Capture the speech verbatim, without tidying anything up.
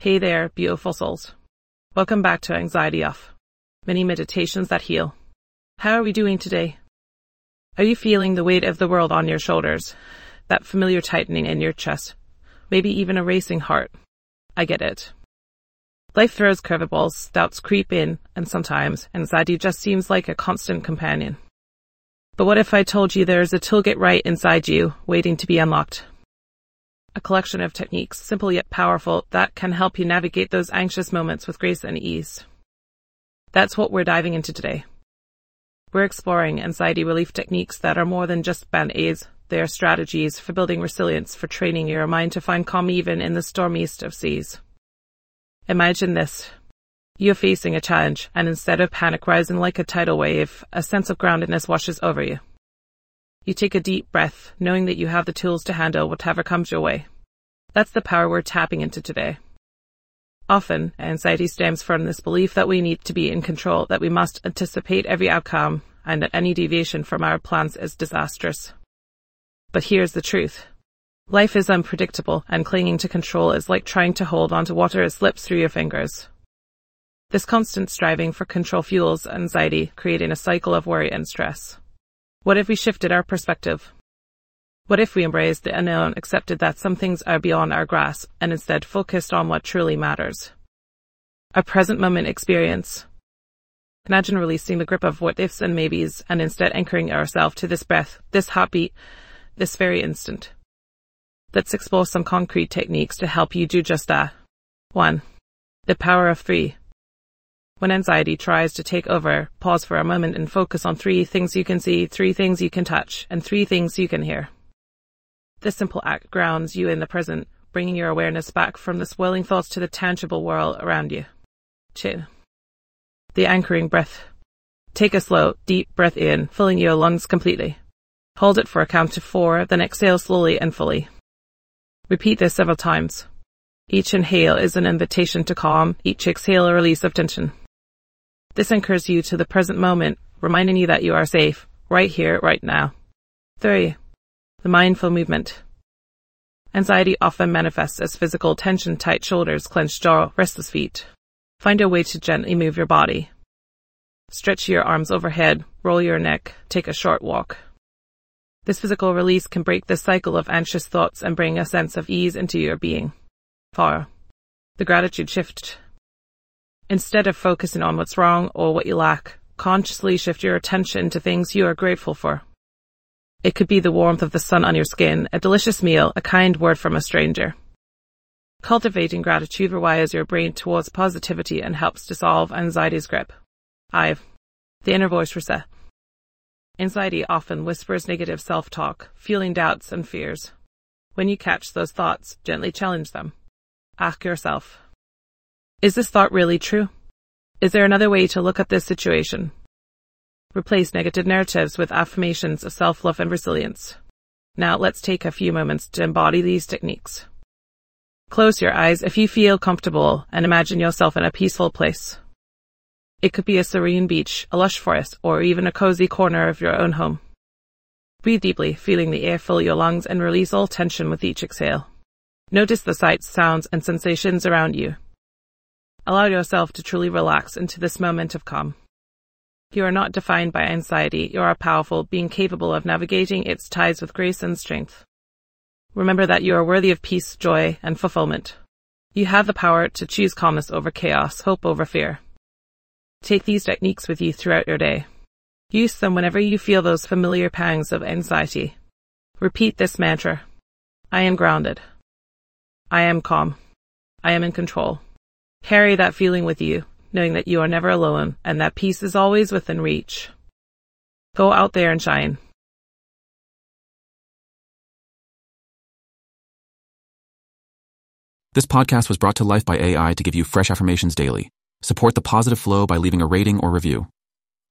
Hey there, beautiful souls. Welcome back to Anxiety Off. Many meditations that heal. How are we doing today? Are you feeling the weight of the world on your shoulders? That familiar tightening in your chest? Maybe even a racing heart? I get it. Life throws curveballs, doubts creep in, and sometimes anxiety just seems like a constant companion. But what if I told you there's a toolkit right inside you, waiting to be unlocked? A collection of techniques, simple yet powerful, that can help you navigate those anxious moments with grace and ease. That's what we're diving into today. We're exploring anxiety relief techniques that are more than just band-aids. They are strategies for building resilience, for training your mind to find calm even in the stormiest of seas. Imagine this. You're facing a challenge, and instead of panic rising like a tidal wave, a sense of groundedness washes over you. You take a deep breath, knowing that you have the tools to handle whatever comes your way. That's the power we're tapping into today. Often, anxiety stems from this belief that we need to be in control, that we must anticipate every outcome, and that any deviation from our plans is disastrous. But here's the truth. Life is unpredictable, and clinging to control is like trying to hold onto water as it slips through your fingers. This constant striving for control fuels anxiety, creating a cycle of worry and stress. What if we shifted our perspective? What if we embraced the unknown, accepted that some things are beyond our grasp, and instead focused on what truly matters? Our present moment experience. Imagine releasing the grip of what ifs and maybes, and instead anchoring ourselves to this breath, this heartbeat, this very instant. Let's explore some concrete techniques to help you do just that. One. The power of three. When anxiety tries to take over, pause for a moment and focus on three things you can see, three things you can touch, and three things you can hear. This simple act grounds you in the present, bringing your awareness back from the swirling thoughts to the tangible world around you. Two. The anchoring breath. Take a slow, deep breath in, filling your lungs completely. Hold it for a count of four, then exhale slowly and fully. Repeat this several times. Each inhale is an invitation to calm, each exhale a release of tension. This anchors you to the present moment, reminding you that you are safe, right here, right now. Three. The mindful movement. Anxiety often manifests as physical tension, tight shoulders, clenched jaw, restless feet. Find a way to gently move your body. Stretch your arms overhead, roll your neck, take a short walk. This physical release can break the cycle of anxious thoughts and bring a sense of ease into your being. Four. The gratitude shift. Instead of focusing on what's wrong or what you lack, consciously shift your attention to things you are grateful for. It could be the warmth of the sun on your skin, a delicious meal, a kind word from a stranger. Cultivating gratitude rewires your brain towards positivity and helps dissolve anxiety's grip. Five. The inner voice reset. Anxiety often whispers negative self-talk, fueling doubts and fears. When you catch those thoughts, gently challenge them. Ask yourself, is this thought really true? Is there another way to look at this situation? Replace negative narratives with affirmations of self-love and resilience. Now let's take a few moments to embody these techniques. Close your eyes if you feel comfortable and imagine yourself in a peaceful place. It could be a serene beach, a lush forest, or even a cozy corner of your own home. Breathe deeply, feeling the air fill your lungs and release all tension with each exhale. Notice the sights, sounds, and sensations around you. Allow yourself to truly relax into this moment of calm. You are not defined by anxiety. You are a powerful being capable of navigating its tides with grace and strength. Remember that you are worthy of peace, joy, and fulfillment. You have the power to choose calmness over chaos, hope over fear. Take these techniques with you throughout your day. Use them whenever you feel those familiar pangs of anxiety. Repeat this mantra. I am grounded. I am calm. I am in control. Carry that feeling with you, knowing that you are never alone and that peace is always within reach. Go out there and shine. This podcast was brought to life by A I to give you fresh affirmations daily. Support the positive flow by leaving a rating or review.